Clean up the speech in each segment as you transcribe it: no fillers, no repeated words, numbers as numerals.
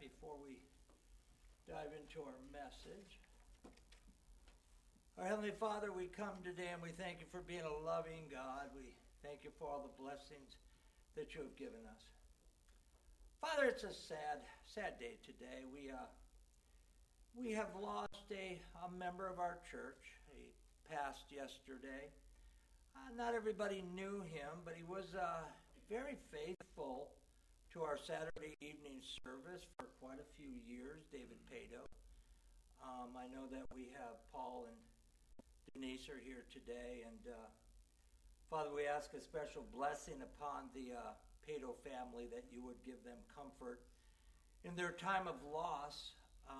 before we dive into our message. Our Heavenly Father, we come today and we thank you for being a loving God. We thank you for all the blessings that you have given us. Father, it's a sad day today. We have lost a member of our church. He passed yesterday. Not everybody knew him, but he was very faithful to our Saturday evening service for quite a few years, David Pato. I know that we have Paul and Denise are here today, and Father, we ask a special blessing upon the Pato family, that you would give them comfort in their time of loss.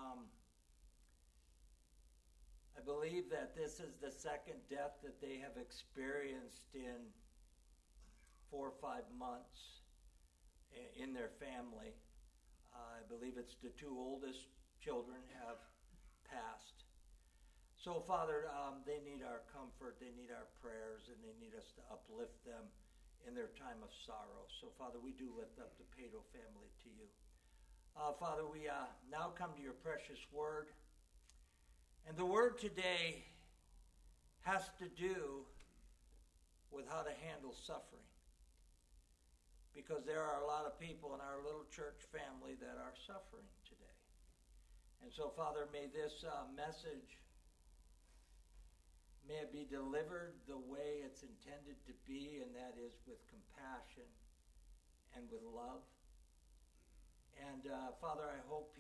I believe that this is the second death that they have experienced in 4 or 5 months in their family. I believe it's the 2 oldest children have passed. So, Father, they need our comfort, they need our prayers, and they need us to uplift them in their time of sorrow. So, Father, we do lift up the Pato family to you. Father, we now come to your precious word. And the word today has to do with how to handle suffering. Because there are a lot of people in our little church family that are suffering today. And so, Father, may this message, may it be delivered the way it's intended to be, and that is with compassion and with love. And, Father, I hope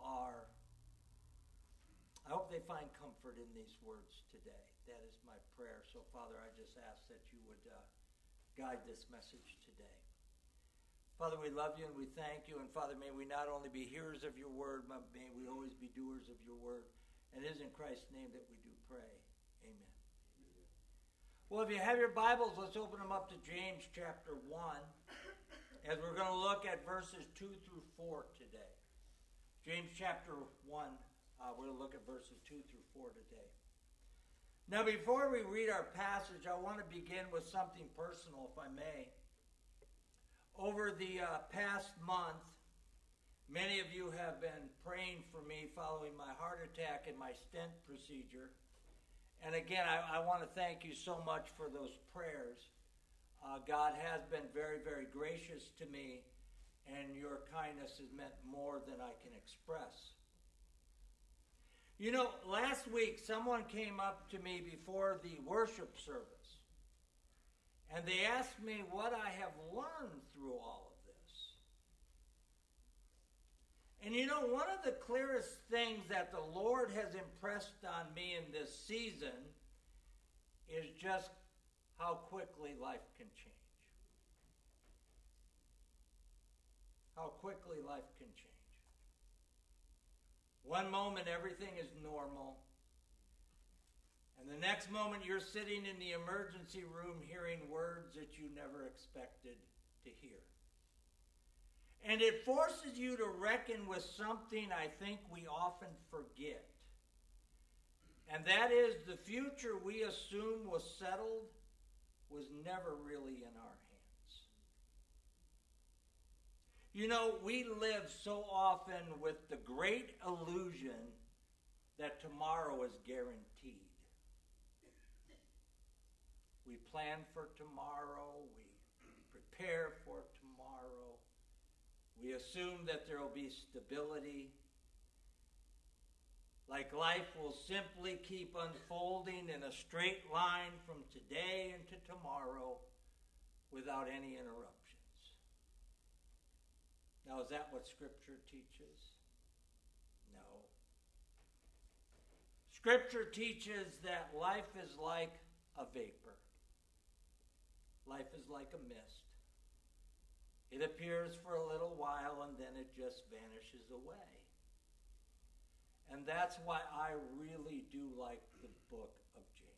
they find comfort in these words today. That is my prayer. So, Father, I just ask that you would guide this message today. Father, we love you and we thank you. And, Father, may we not only be hearers of your word, but may we always be doers of your word. And it is in Christ's name that we do pray. Amen. Well, if you have your Bibles, let's open them up to James chapter 1, as we're going to look at verses 2 through 4 today. James chapter 1, we're going to look at verses 2 through 4 today. Now, before we read our passage, I want to begin with something personal, if I may. Over the past month, many of you have been praying for me following my heart attack and my stent procedure. And again, I want to thank you so much for those prayers. God has been very, very gracious to me, and your kindness has meant more than I can express. You know, last week someone came up to me before the worship service, and they asked me what I have learned through all of this. And you know, one of the clearest things that the Lord has impressed on me in this season is just how quickly life can change. How quickly life can change. One moment everything is normal, and the next moment you're sitting in the emergency room hearing words that you never expected to hear. And it forces you to reckon with something I think we often forget. And that is, the future we assume was settled was never really in our hands. You know, we live so often with the great illusion that tomorrow is guaranteed. We plan for tomorrow, we prepare for tomorrow, we assume that there will be stability, like life will simply keep unfolding in a straight line from today into tomorrow without any interruptions. Now, is that what Scripture teaches? No. Scripture teaches that life is like a vapor. Life is like a mist. It appears for a little while and then it just vanishes away. And that's why I really do like the book of James.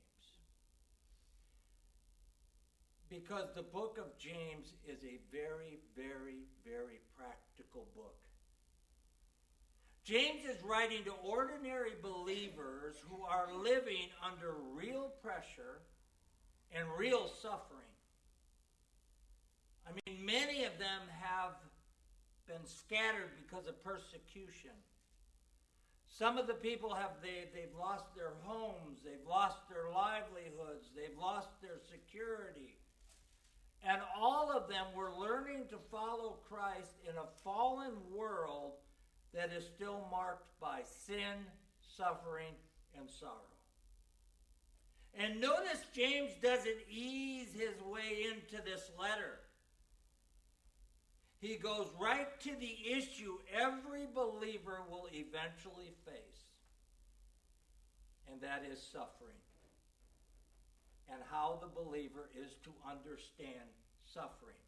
Because the book of James is a very, very, very practical book. James is writing to ordinary believers who are living under real pressure and real suffering. I mean, many of them have been scattered because of persecution. Some of the people they've lost their homes, they've lost their livelihoods, they've lost their security. And all of them were learning to follow Christ in a fallen world that is still marked by sin, suffering, and sorrow. And notice James doesn't ease his way into this letter. He goes right to the issue every believer will eventually face, and that is suffering, and how the believer is to understand suffering.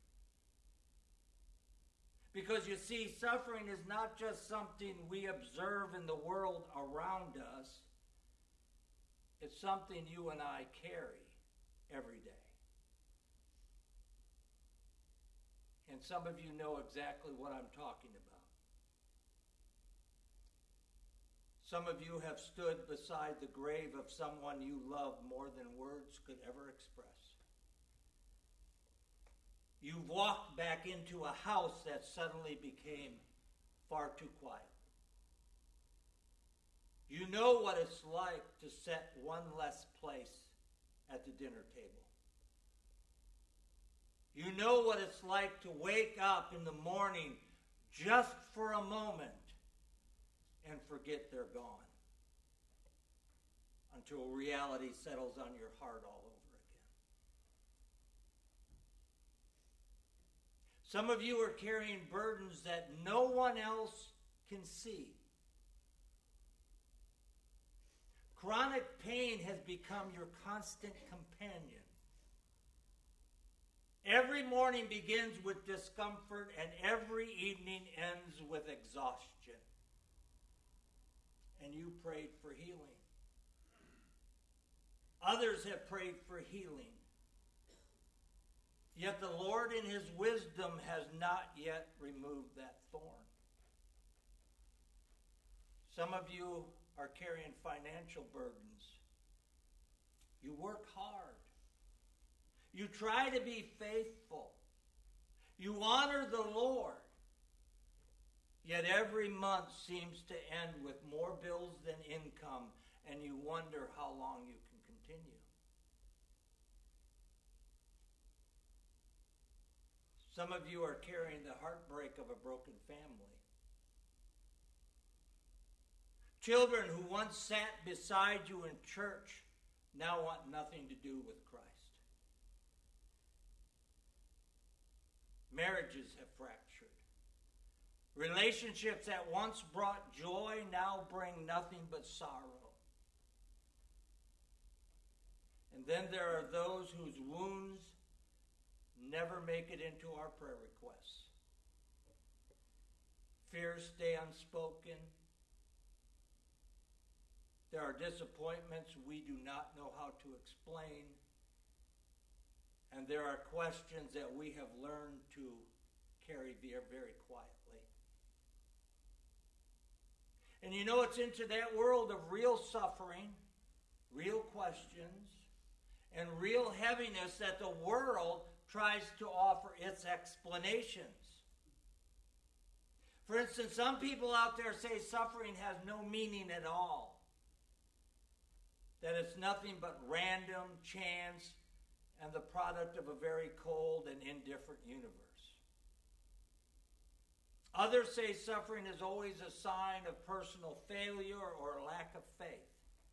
Because you see, suffering is not just something we observe in the world around us. It's something you and I carry every day. And some of you know exactly what I'm talking about. Some of you have stood beside the grave of someone you love more than words could ever express. You've walked back into a house that suddenly became far too quiet. You know what it's like to set one less place at the dinner table. You know what it's like to wake up in the morning just for a moment and forget they're gone until reality settles on your heart all over again. Some of you are carrying burdens that no one else can see. Chronic pain has become your constant companion. Every morning begins with discomfort, and every evening ends with exhaustion. And you prayed for healing. Others have prayed for healing. Yet the Lord in his wisdom has not yet removed that thorn. Some of you are carrying financial burdens. You work hard. You try to be faithful. You honor the Lord. Yet every month seems to end with more bills than income, and you wonder how long you can continue. Some of you are carrying the heartbreak of a broken family. Children who once sat beside you in church now want nothing to do with Christ. Marriages have fractured. Relationships that once brought joy now bring nothing but sorrow. And then there are those whose wounds never make it into our prayer requests. Fears stay unspoken. There are disappointments we do not know how to explain. And there are questions that we have learned to carry very quietly. And you know, it's into that world of real suffering, real questions, and real heaviness that the world tries to offer its explanations. For instance, some people out there say suffering has no meaning at all. That it's nothing but random chance and the product of a very cold and indifferent universe. Others say suffering is always a sign of personal failure or lack of faith.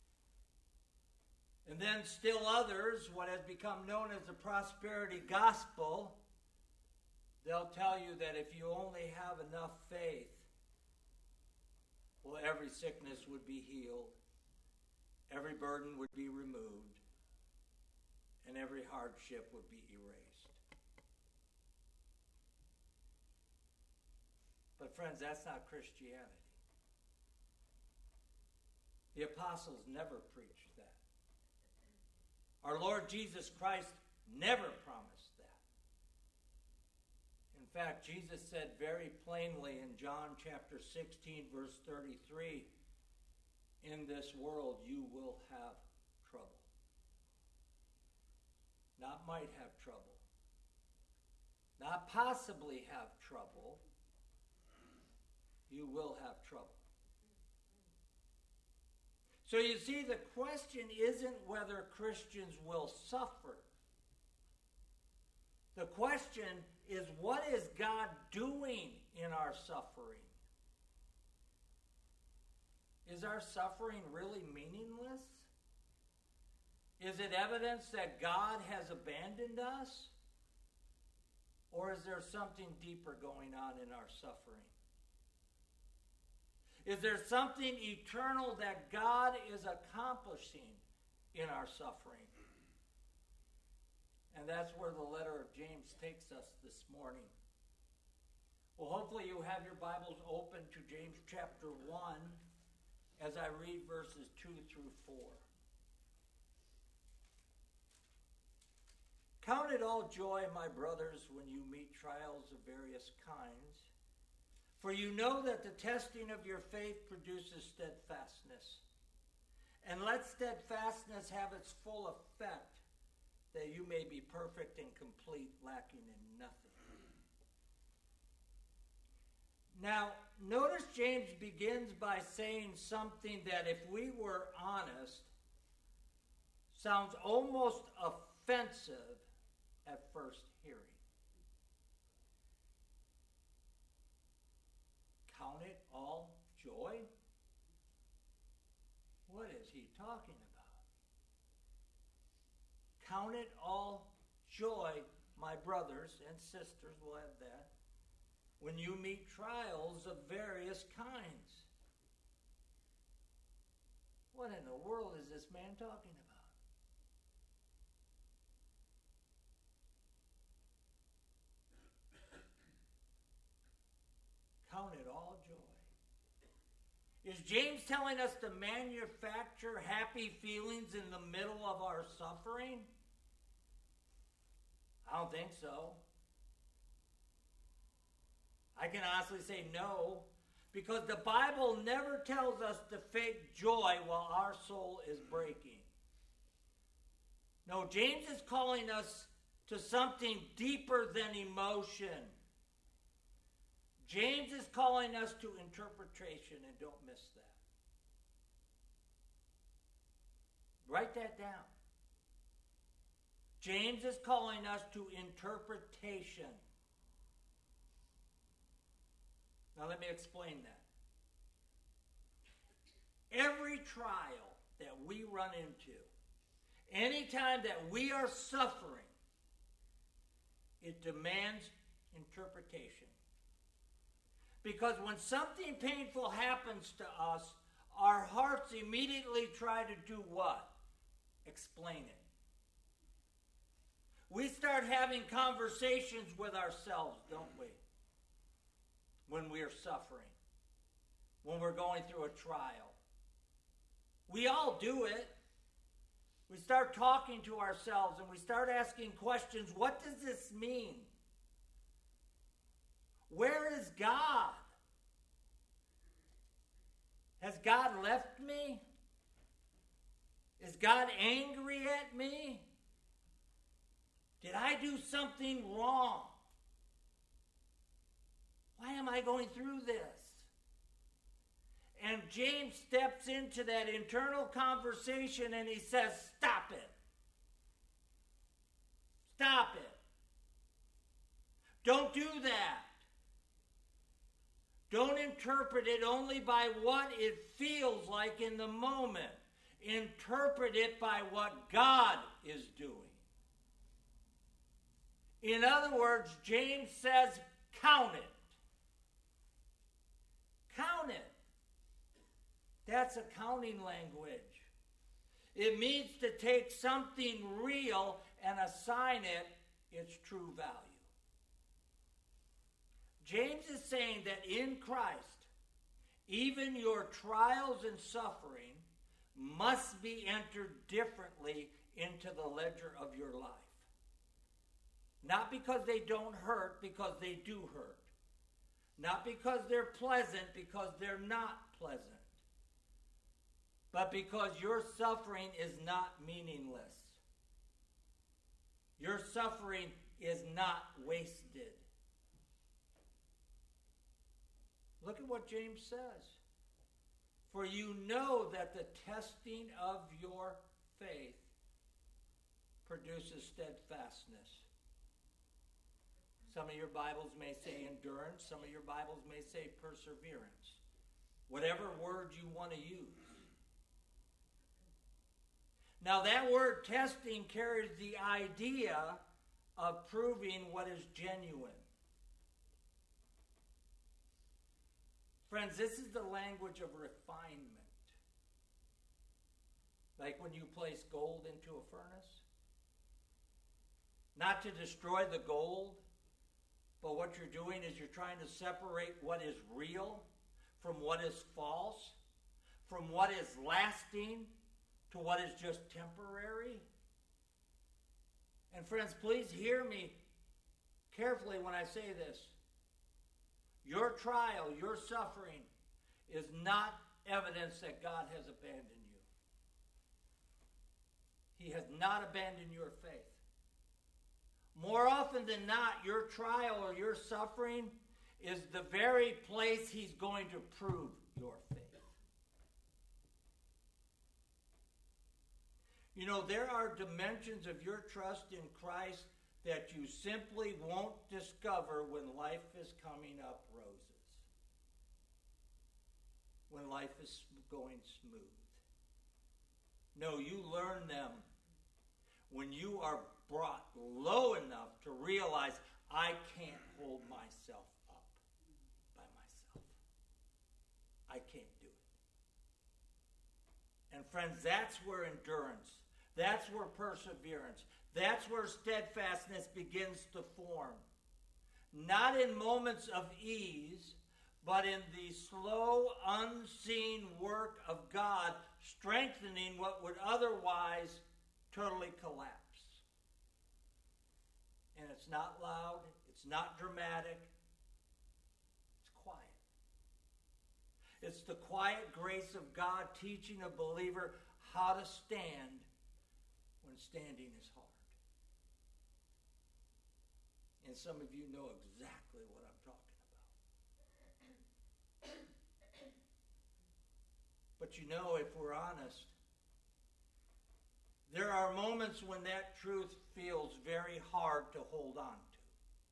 And then still others, what has become known as the prosperity gospel, they'll tell you that if you only have enough faith, well, every sickness would be healed, every burden would be removed, and every hardship would be erased. But friends, that's not Christianity. The apostles never preached that. Our Lord Jesus Christ never promised that. In fact, Jesus said very plainly in John chapter 16, verse 33, in this world you will have trouble. Not might have trouble. Not possibly have trouble. you will have trouble. So you see, the question isn't whether Christians will suffer. The question is, what is God doing in our suffering? Is our suffering really meaningless? Is it evidence that God has abandoned us? Or is there something deeper going on in our suffering? Is there something eternal that God is accomplishing in our suffering? And that's where the letter of James takes us this morning. Well, hopefully you have your Bibles open to James chapter 1 as I read verses 2 through 4. Count it all joy, my brothers, when you meet trials of various kinds, for you know that the testing of your faith produces steadfastness. And let steadfastness have its full effect, that you may be perfect and complete, lacking in nothing. Now, notice James begins by saying something that, if we were honest, sounds almost offensive at first hearing. Count it all joy? What is he talking about? Count it all joy, my brothers and sisters, we'll have that, when you meet trials of various kinds. What in the world is this man talking about? Count it all joy. Is James telling us to manufacture happy feelings in the middle of our suffering? I don't think so. I can honestly say no, because the Bible never tells us to fake joy while our soul is breaking. No, James is calling us to something deeper than emotion. James is calling us to interpretation, and don't miss that. Write that down. James is calling us to interpretation. Now let me explain that. Every trial that we run into, anytime that we are suffering, it demands interpretation. Because when something painful happens to us, our hearts immediately try to do what? Explain it. We start having conversations with ourselves, don't we? When we are suffering, when we're going through a trial. We all do it. We start talking to ourselves and we start asking questions. What does this mean? Where is God? Has God left me? Is God angry at me? Did I do something wrong? Why am I going through this? And James steps into that internal conversation and he says, stop it. Stop it. Don't do that. Don't interpret it only by what it feels like in the moment. Interpret it by what God is doing. In other words, James says, count it. Count it. That's accounting language. It means to take something real and assign it its true value. James is saying that in Christ, even your trials and suffering must be entered differently into the ledger of your life. Not because they don't hurt, because they do hurt. Not because they're pleasant, because they're not pleasant. But because your suffering is not meaningless. Your suffering is not wasted. Look at what James says. For you know that the testing of your faith produces steadfastness. Some of your Bibles may say endurance. Some of your Bibles may say perseverance. Whatever word you want to use. Now that word testing carries the idea of proving what is genuine. Friends, this is the language of refinement. Like when you place gold into a furnace. Not to destroy the gold, but what you're doing is you're trying to separate what is real from what is false, from what is lasting to what is just temporary. And friends, please hear me carefully when I say this. Your trial, your suffering is not evidence that God has abandoned you. He has not abandoned your faith. More often than not, your trial or your suffering is the very place He's going to prove your faith. You know, there are dimensions of your trust in Christ that you simply won't discover when life is coming up roses. When life is going smooth. No, you learn them when you are brought low enough to realize I can't hold myself up by myself. I can't do it. And friends, that's where endurance, that's where perseverance, that's where steadfastness begins to form. Not in moments of ease, but in the slow, unseen work of God, strengthening what would otherwise totally collapse. And it's not loud, it's not dramatic, it's quiet. It's the quiet grace of God teaching a believer how to stand when standing is hard. And some of you know exactly what I'm talking about. But you know, if we're honest, there are moments when that truth feels very hard to hold on to.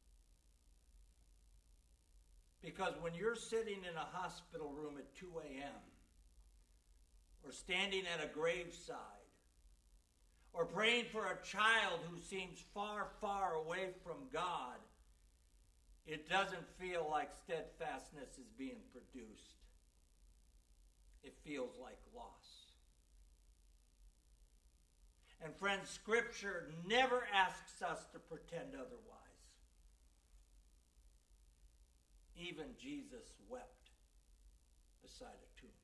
Because when you're sitting in a hospital room at 2 a.m., or standing at a graveside, or praying for a child who seems far, far away from God, it doesn't feel like steadfastness is being produced. It feels like loss. And friends, Scripture never asks us to pretend otherwise. Even Jesus wept beside a tomb.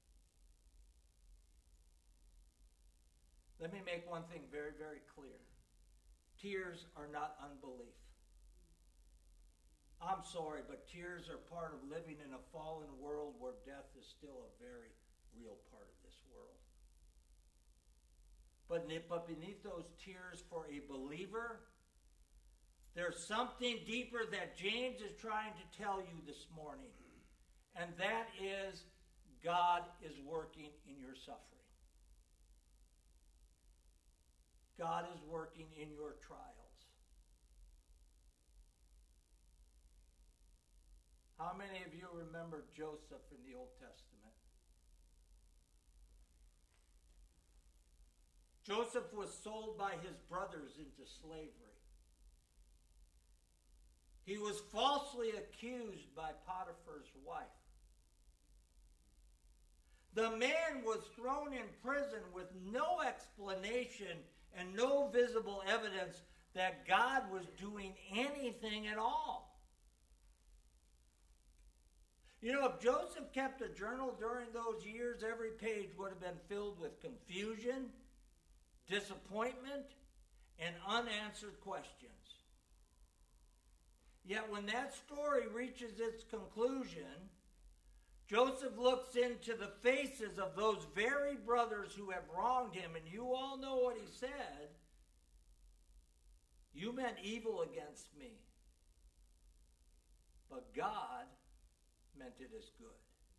Let me make one thing very, very clear. Tears are not unbelief. I'm sorry, but tears are part of living in a fallen world where death is still a very real part of this world. But beneath those tears for a believer, there's something deeper that James is trying to tell you this morning. And that is, God is working in your suffering. God is working in your trials. How many of you remember Joseph in the Old Testament? Joseph was sold by his brothers into slavery. He was falsely accused by Potiphar's wife. The man was thrown in prison with no explanation and no visible evidence that God was doing anything at all. You know, if Joseph kept a journal during those years, every page would have been filled with confusion, disappointment, and unanswered questions. Yet when that story reaches its conclusion, Joseph looks into the faces of those very brothers who have wronged him, and you all know what he said. You meant evil against me, but God meant it as good.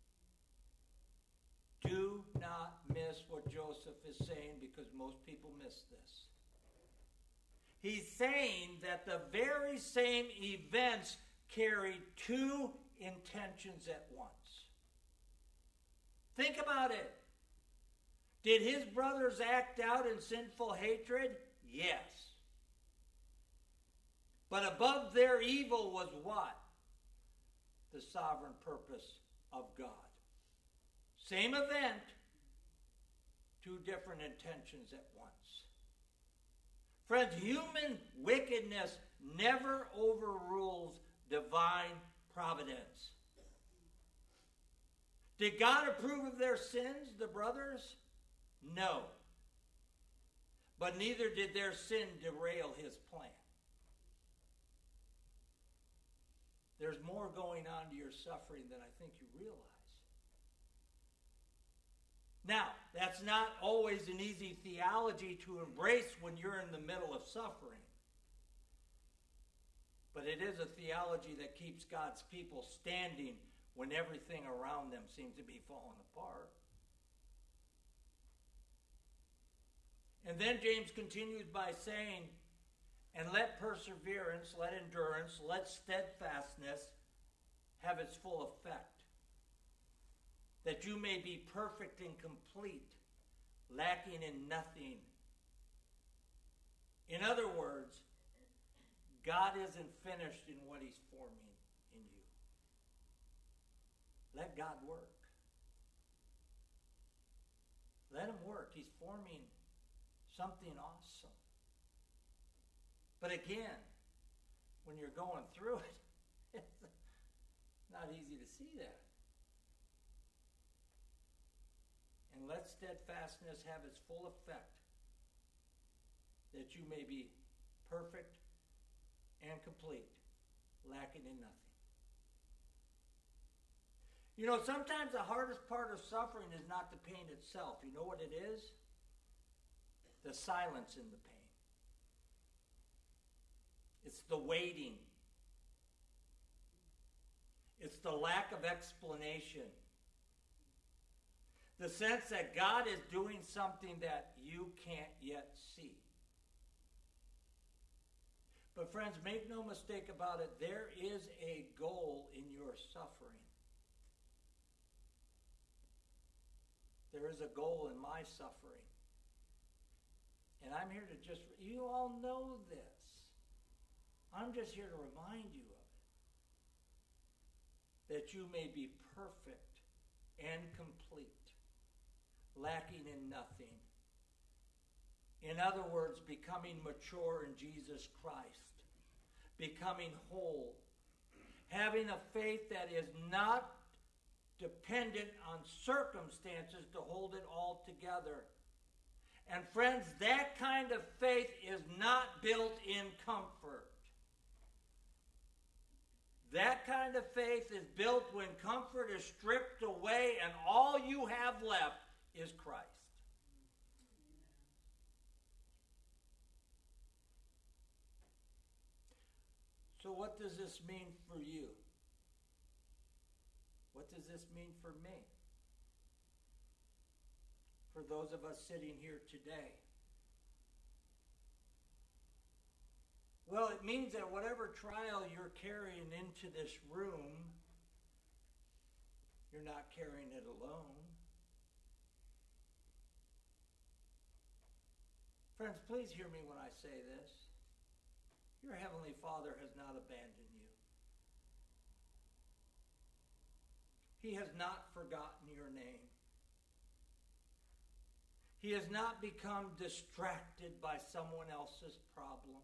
Do not miss what Joseph is saying, because most people miss this. He's saying that the very same events carry two intentions at once. Think about it. Did his brothers act out in sinful hatred? Yes. But above their evil was what? The sovereign purpose of God. Same event, two different intentions at once. Friends, human wickedness never overrules divine providence. Did God approve of their sins, the brothers? No. But neither did their sin derail his plan. There's more going on to your suffering than I think you realize. Now, that's not always an easy theology to embrace when you're in the middle of suffering. But it is a theology that keeps God's people standing when everything around them seems to be falling apart. And then James continues by saying, and let perseverance, let endurance, let steadfastness have its full effect, that you may be perfect and complete, lacking in nothing. In other words, God isn't finished in what he's forming in you. Let God work. Let him work. He's forming something awesome. But again, when you're going through it, it's not easy to see that. And let steadfastness have its full effect, that you may be perfect and complete, lacking in nothing. You know, sometimes the hardest part of suffering is not the pain itself. You know what it is? The silence in the pain. It's the waiting. It's the lack of explanation. The sense that God is doing something that you can't yet see. But friends, make no mistake about it, there is a goal in your suffering. There is a goal in my suffering. And I'm here to you all know this. I'm just here to remind you of it. That you may be perfect and complete, lacking in nothing. In other words, becoming mature in Jesus Christ, becoming whole, having a faith that is not dependent on circumstances to hold it all together. And friends, that kind of faith is not built in comfort. That kind of faith is built when comfort is stripped away and all you have left is Christ. So what does this mean for you? What does this mean for me? For those of us sitting here today? Well, it means that whatever trial you're carrying into this room, you're not carrying it alone. Friends, please hear me when I say this. Your Heavenly Father has not abandoned you. He has not forgotten your name. He has not become distracted by someone else's problem.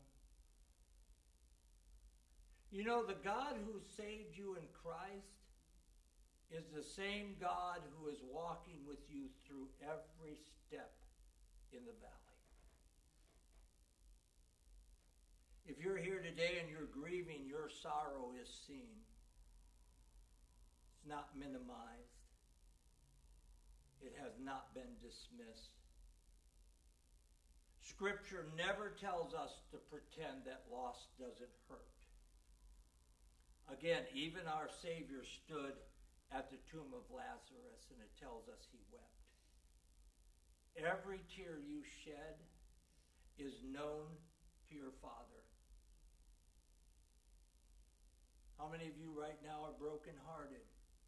You know, the God who saved you in Christ is the same God who is walking with you through every step in the valley. If you're here today and you're grieving, your sorrow is seen. It's not minimized. It has not been dismissed. Scripture never tells us to pretend that loss doesn't hurt. Again, even our Savior stood at the tomb of Lazarus, and it tells us he wept. Every tear you shed is known to your Father. How many of you right now are brokenhearted?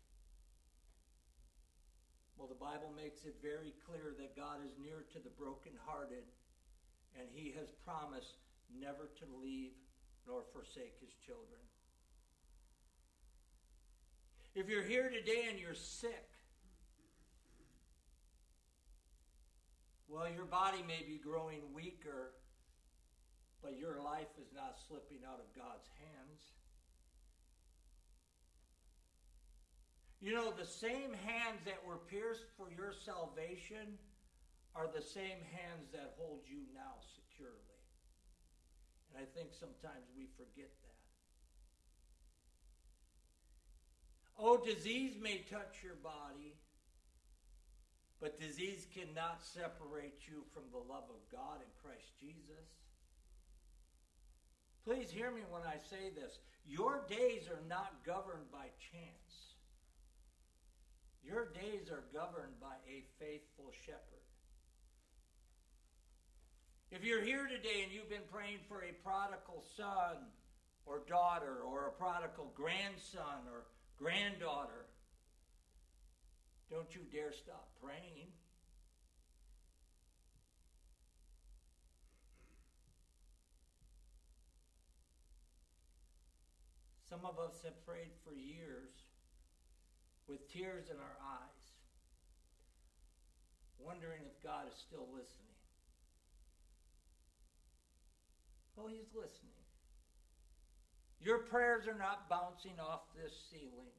Well, the Bible makes it very clear that God is near to the brokenhearted, and he has promised never to leave nor forsake his children. If you're here today and you're sick, well, your body may be growing weaker, but your life is not slipping out of God's hands. You know, the same hands that were pierced for your salvation are the same hands that hold you now securely. And I think sometimes we forget that. Oh, disease may touch your body, but disease cannot separate you from the love of God in Christ Jesus. Please hear me when I say this. Your days are not governed by chance. Your days are governed by a faithful shepherd. If you're here today and you've been praying for a prodigal son or daughter, or a prodigal grandson or granddaughter, don't you dare stop praying. Some of us have prayed for years with tears in our eyes, wondering if God is still listening. Well, he's listening. Your prayers are not bouncing off this ceiling.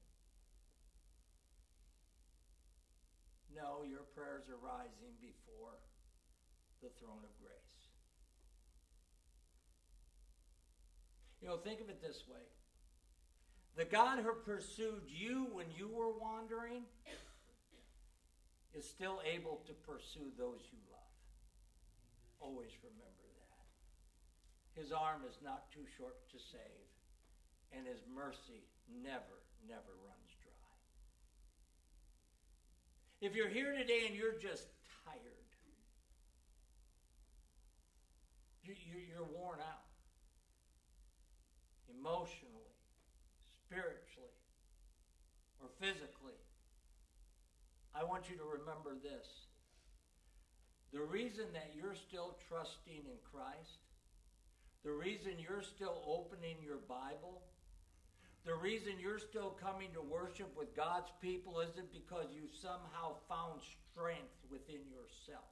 No, your prayers are rising before the throne of grace. You know, think of it this way. The God who pursued you when you were wandering is still able to pursue those you love. Always remember that. His arm is not too short to save, and his mercy never, never runs dry. If you're here today and you're just tired, you're worn out, emotionally, spiritually, or physically, I want you to remember this. The reason that you're still trusting in Christ, the reason you're still opening your Bible, the reason you're still coming to worship with God's people isn't because you somehow found strength within yourself.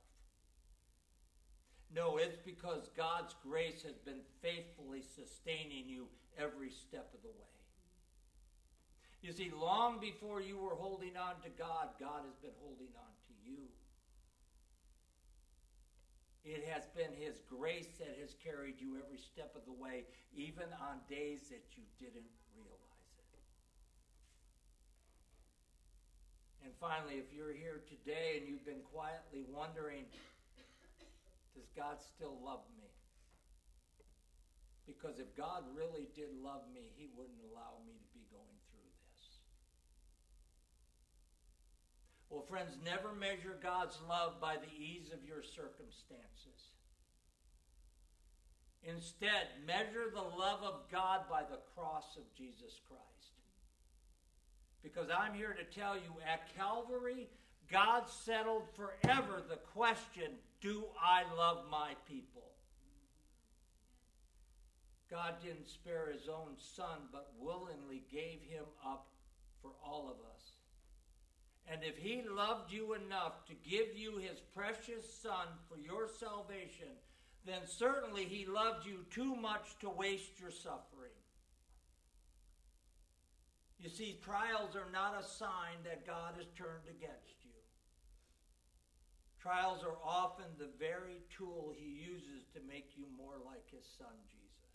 No, it's because God's grace has been faithfully sustaining you every step of the way. You see, long before you were holding on to God, God has been holding on to you. It has been his grace that has carried you every step of the way, even on days that you didn't realize it. And finally, if you're here today and you've been quietly wondering, does God still love me? Because if God really did love me, he wouldn't allow me to be going through this. Well, friends, never measure God's love by the ease of your circumstances. Instead, measure the love of God by the cross of Jesus Christ. Because I'm here to tell you, at Calvary, God settled forever the question, do I love my people? God didn't spare his own son, but willingly gave him up for all of us. And if he loved you enough to give you his precious son for your salvation, then certainly he loved you too much to waste your suffering. You see, trials are not a sign that God has turned against you. Trials are often the very tool he uses to make you more like his son, Jesus.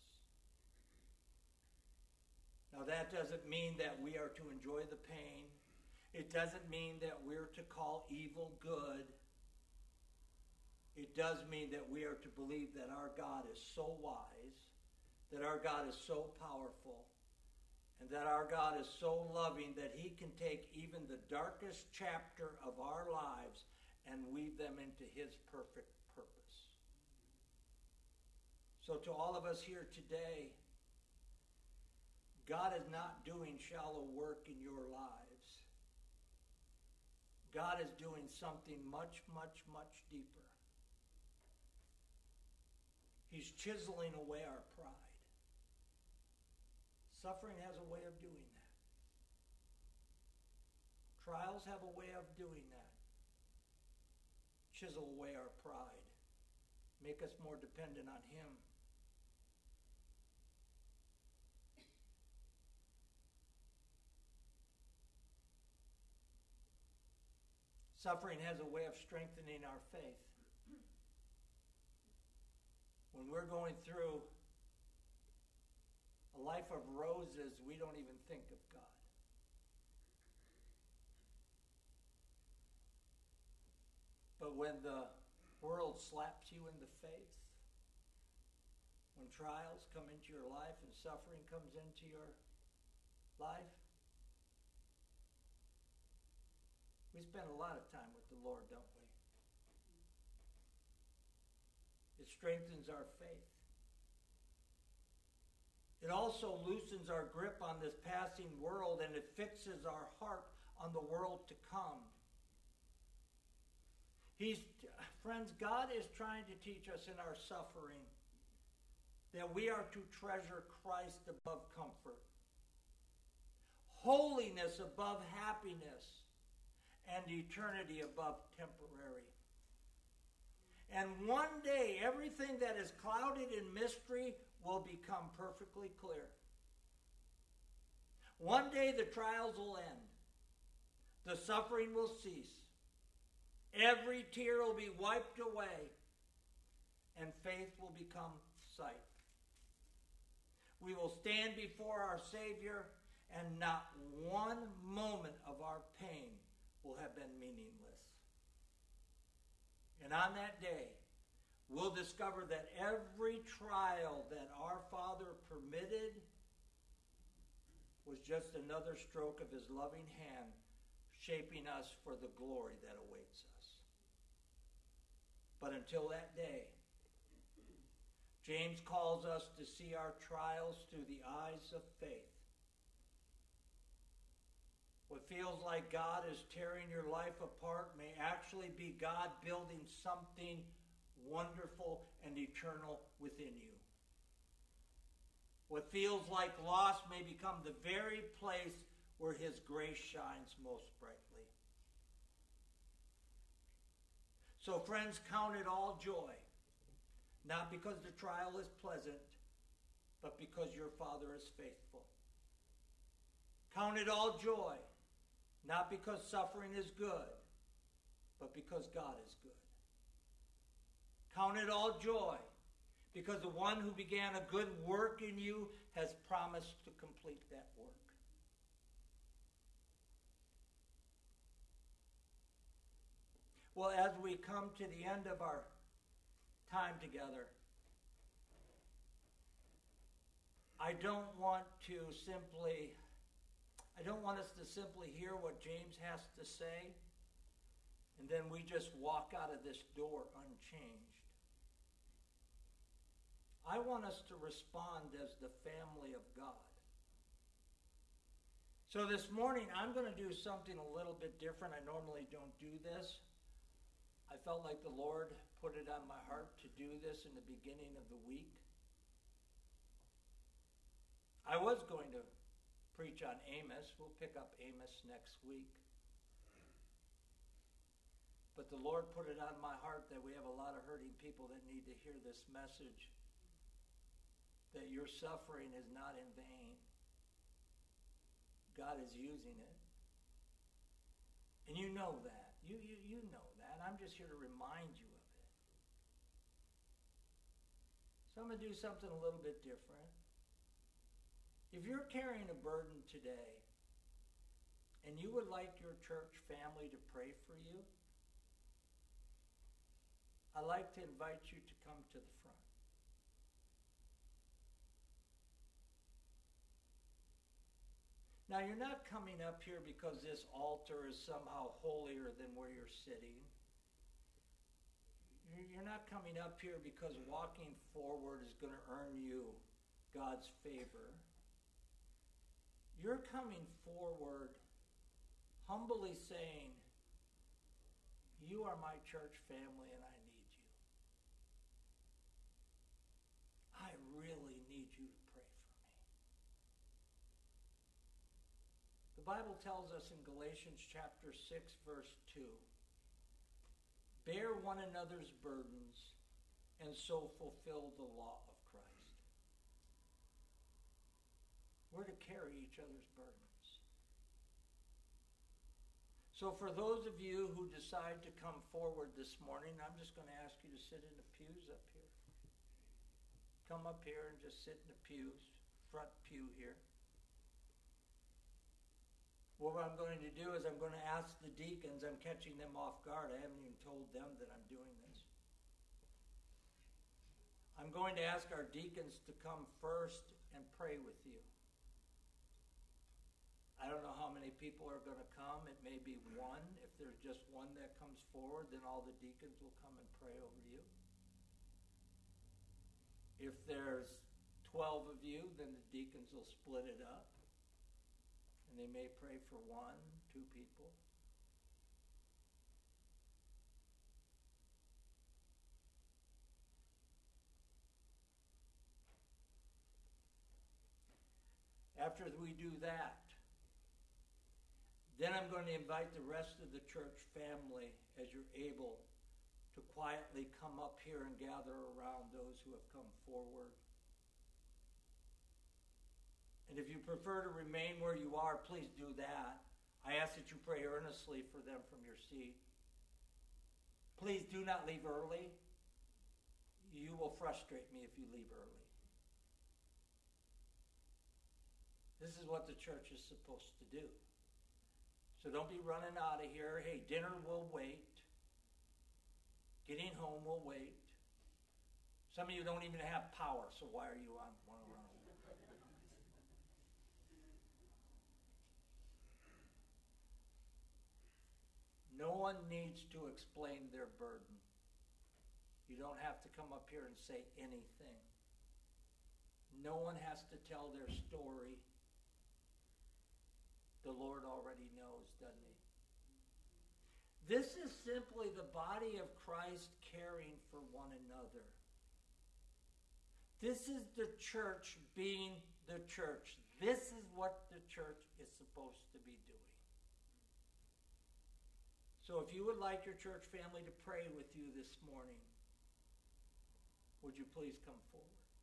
Now, that doesn't mean that we are to enjoy the pain. It doesn't mean that we're to call evil good. It does mean that we are to believe that our God is so wise, that our God is so powerful, And that our God is so loving that he can take even the darkest chapter of our lives and weave them into his perfect purpose. So to all of us here today, God is not doing shallow work in your lives. God is doing something much, much, much deeper. He's chiseling away our pride. Suffering has a way of doing that. Trials have a way of doing that. Chisel away our pride. Make us more dependent on him. Suffering has a way of strengthening our faith. When we're going through a life of roses, we don't even think of God. But when the world slaps you in the face, when trials come into your life and suffering comes into your life, we spend a lot of time with the Lord, don't we? It strengthens our faith. It also loosens our grip on this passing world, and it fixes our heart on the world to come. Friends, God is trying to teach us in our suffering that we are to treasure Christ above comfort, holiness above happiness, and eternity above temporary. And one day, everything that is clouded in mystery will become perfectly clear. One day the trials will end. The suffering will cease. Every tear will be wiped away. And faith will become sight. We will stand before our Savior, and not one moment of our pain will have been meaningless. And on that day, we'll discover that every trial that our Father permitted was just another stroke of his loving hand shaping us for the glory that awaits us. But until that day, James calls us to see our trials through the eyes of faith. What feels like God is tearing your life apart may actually be God building something wonderful and eternal within you. What feels like loss may become the very place where his grace shines most brightly. So friends, count it all joy, not because the trial is pleasant, but because your Father is faithful. Count it all joy, not because suffering is good, but because God is good. Count it all joy, because the one who began a good work in you has promised to complete that work. Well, as we come to the end of our time together, I don't want us to simply hear what James has to say, and then we just walk out of this door unchanged. I want us to respond as the family of God. So this morning, I'm going to do something a little bit different. I normally don't do this. I felt like the Lord put it on my heart to do this in the beginning of the week. I was going to preach on Amos. We'll pick up Amos next week. But the Lord put it on my heart that we have a lot of hurting people that need to hear this message, that your suffering is not in vain. God is using it. And you know that. You know that. I'm just here to remind you of it. So I'm going to do something a little bit different. If you're carrying a burden today and you would like your church family to pray for you, I'd like to invite you to come to the front. Now, you're not coming up here because this altar is somehow holier than where you're sitting. You're not coming up here because walking forward is going to earn you God's favor. You're coming forward humbly saying, you are my church family and I need you. I really need you to pray for me. The Bible tells us in Galatians chapter 6, verse 2, bear one another's burdens and so fulfill the law of Christ. We're to carry each other's burdens. So for those of you who decide to come forward this morning, I'm just going to ask you to sit in the pews up here. Come up here and just sit in the pews, front pew here. What I'm going to do is I'm going to ask the deacons, I'm catching them off guard. I haven't even told them that I'm doing this. I'm going to ask our deacons to come first and pray with you. I don't know how many people are going to come. It may be one. If there's just one that comes forward, then all the deacons will come and pray over you. If there's 12 of you, then the deacons will split it up. And they may pray for 1, 2 people. After we do that, then I'm going to invite the rest of the church family, as you're able, to quietly come up here and gather around those who have come forward. And if you prefer to remain where you are, please do that. I ask that you pray earnestly for them from your seat. Please do not leave early. You will frustrate me if you leave early. This is what the church is supposed to do. So don't be running out of here. Hey, dinner will wait. Getting home will wait. Some of you don't even have power, so why are you on one around? No one needs to explain their burden. You don't have to come up here and say anything. No one has to tell their story. The Lord already knows, doesn't he? This is simply the body of Christ caring for one another. This is the church being the church. This is what the church is supposed to be doing. So if you would like your church family to pray with you this morning, would you please come forward?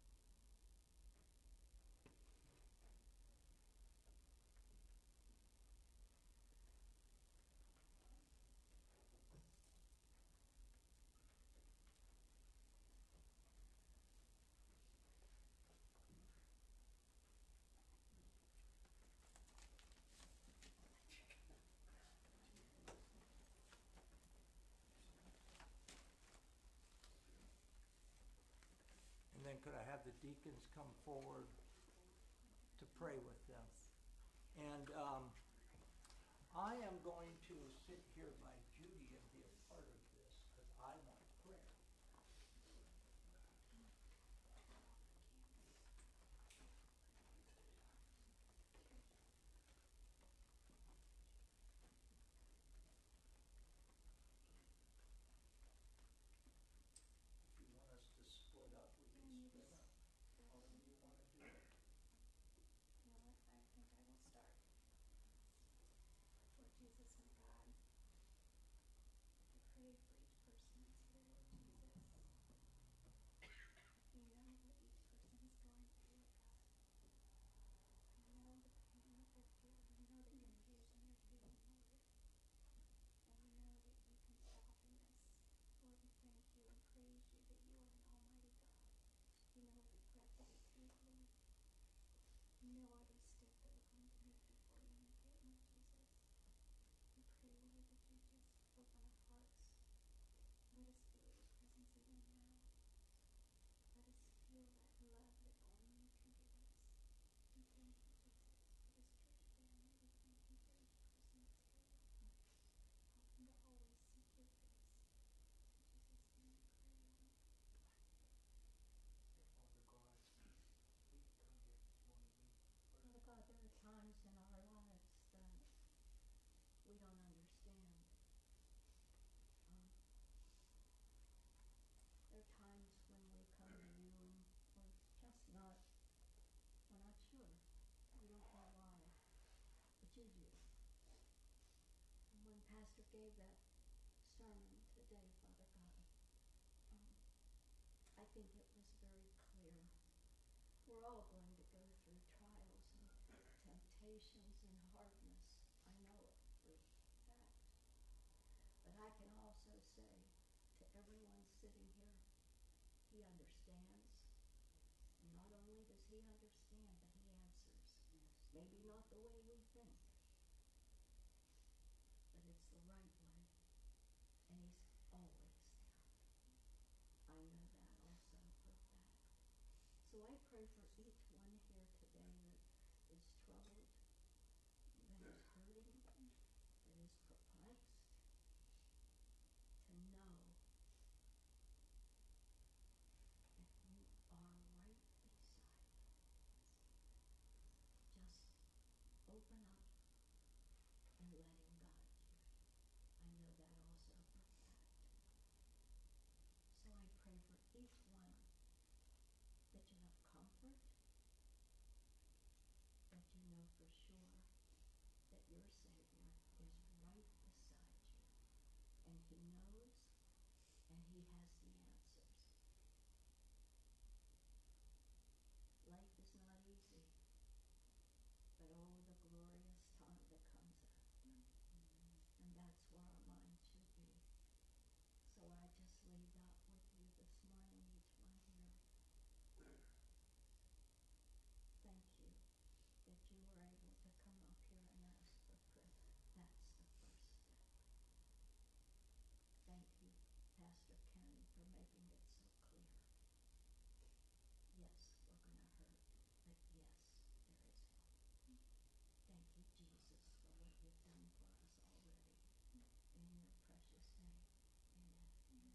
And then could I have the deacons come forward to pray with them? And I am going to sit here by Judy and be a part of this because I want prayer. If you want us to split up, we can split up. However you want to do it. You know what? I think I will start. Lord Jesus and God, sermon today, Father God, um, I think it was very clear. We're all going to go through trials and temptations and hardness. I know it for a fact. But I can also say to everyone sitting here, He understands. And not only does He understand, but He answers. Maybe not the way we think, but it's the right way. And He's always there. I know that also for a fact. So I pray for each one here today that is troubled, that is hurting, that is perplexed, to know that you are right beside them. Just open up and let Him guide you. I know that also for a fact. So I pray for each one that you have comfort, that you know for sure that your Savior is right beside you. And He knows, and He has the answers. Life is not easy, but oh, the glorious time that comes after. And that's where our mind should be. So I just leave that with you this morning, each one here. Thank you that you were able to come up here and ask for prayer. That's the first step. Thank you, Pastor Ken, for making it so clear. Yes, we're going to hurt, but yes, there is hope. Thank you, Jesus, for what you've done for us already. In your precious name, amen.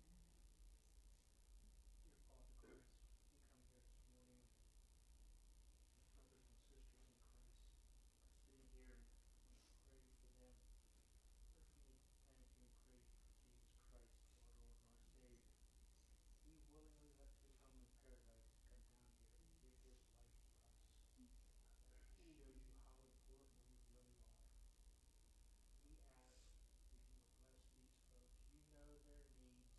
Dear Father Christ, we come here this morning with brothers and sisters in Christ sitting here, and we pray for them. First, we thank you and praise you for Jesus Christ, our Lord and our Savior. He willingly left His home in paradise to come down here and give His life for us. That shows you how important we really are. We ask that you would bless these folks. You know their needs.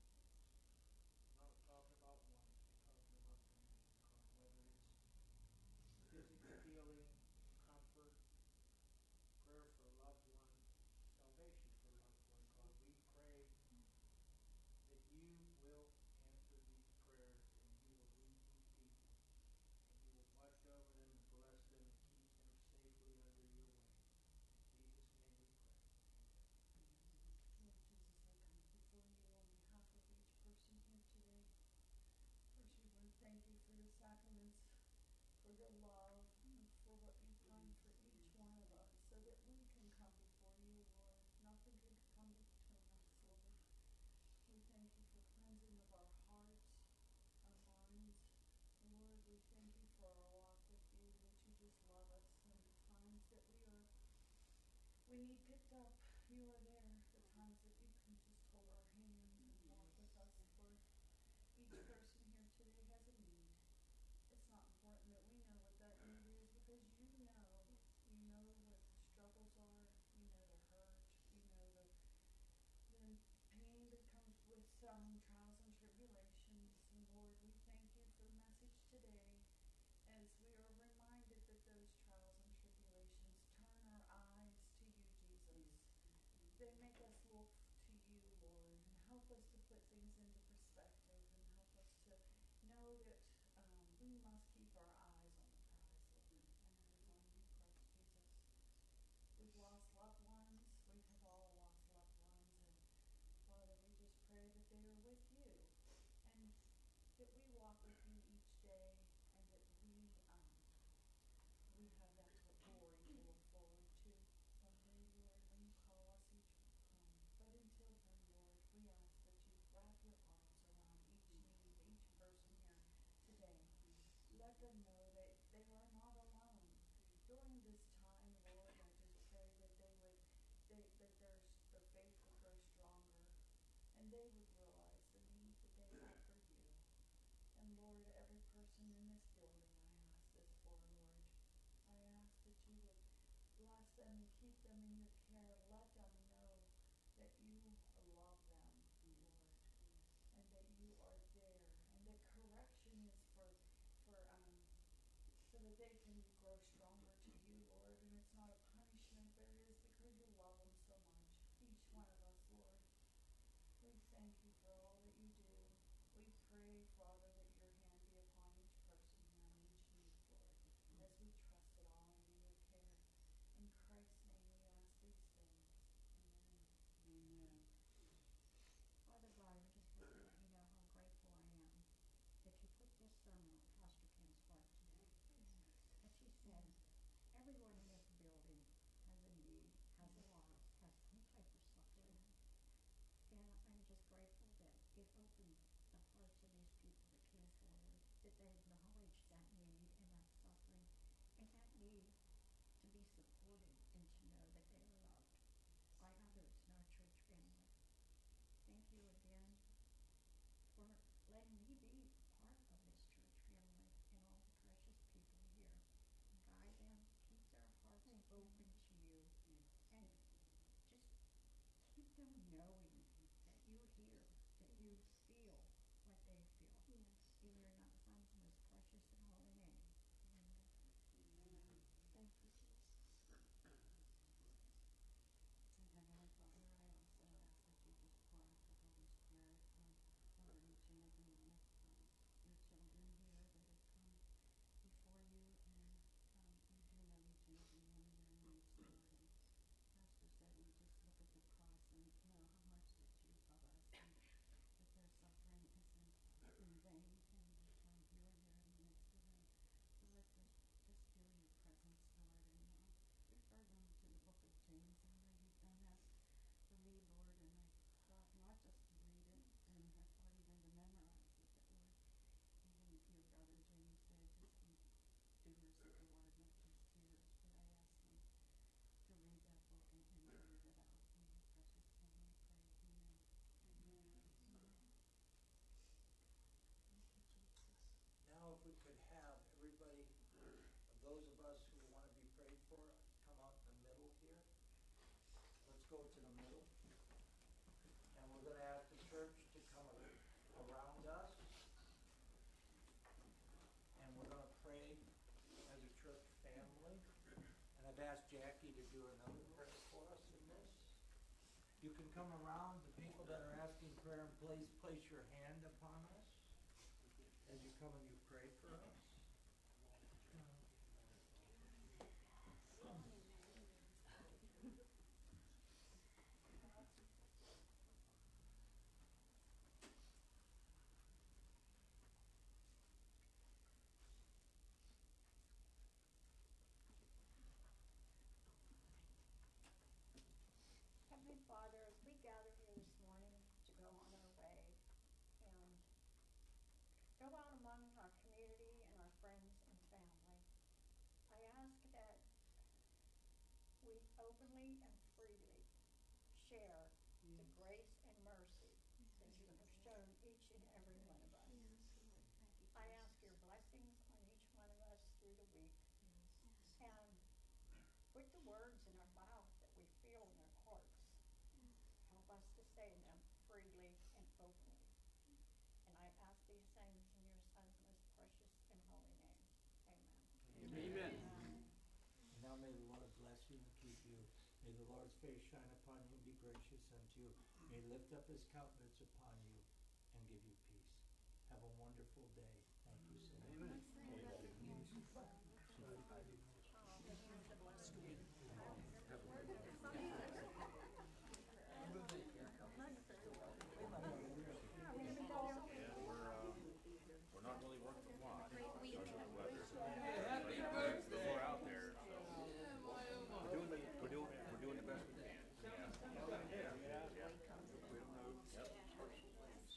I'm not talking about wants, we're talking about their needs, God, whether it's physical healing, comfort, prayer for a loved one, salvation for a loved one, God. We pray that you will answer these prayers and you will lead these people and you will watch over them and bless them and keep them safely under your wing. In Jesus' name we pray. Amen. Lord Jesus, I come before you on behalf of each person here today. First, we want to thank you for the sacraments, for your love, and for what you've done for each one of us, so that we can come before you, Lord. Nothing can come between us, Lord. We thank you for cleansing of our hearts, our minds. Lord, we thank you for our walk with you, that you just love us, and the times that we need picked up, you are there. The times that you can just hold our hands and walk with us, Lord. Each person here today has a need. It's not important that we know what that need is, because you know. You know what the struggles are. You know the hurt. You know the pain that comes with some trials and tribulations. And Lord, we thank you for the message today, as we are reminded that those trials and tribulations turn our eyes to you, Jesus. They make us look to you, Lord, and help us to put things into perspective, and help us to know that we must keep our eyes on the prize, Lord, and that is on you, Christ Jesus. We've lost loved ones. We have all lost loved ones, and Father, we just pray that they are with you, and that we walk with you each day, and that we have that glory to look forward to someday, Lord, when you call us each home. But until then, Lord, we ask that you wrap your arms around each need, each person here today. Let go to the middle. And we're going to ask the church to come around us. And we're going to pray as a church family. And I've asked Jackie to do another prayer for us in this. You can come around, the people that are asking prayer, and please place your hand upon us as you come and you pray for us. Heavenly Father, as we gather here this morning to go on our way and go out among our community and our friends and family, I ask that we openly and freely share the grace and mercy that you have shown each and every one of us. I ask your blessings on each one of us through the week, and put the words in our mouth that we feel in our hearts. Help us to say them freely and openly. And I ask these things in your Son's most precious and holy name. Amen. Amen. And now may the Lord bless you and keep you. May the Lord's face shine upon you and be gracious unto you. May he lift up his countenance upon you and give you peace. Have a wonderful day. Thank you so much. Amen. Amen.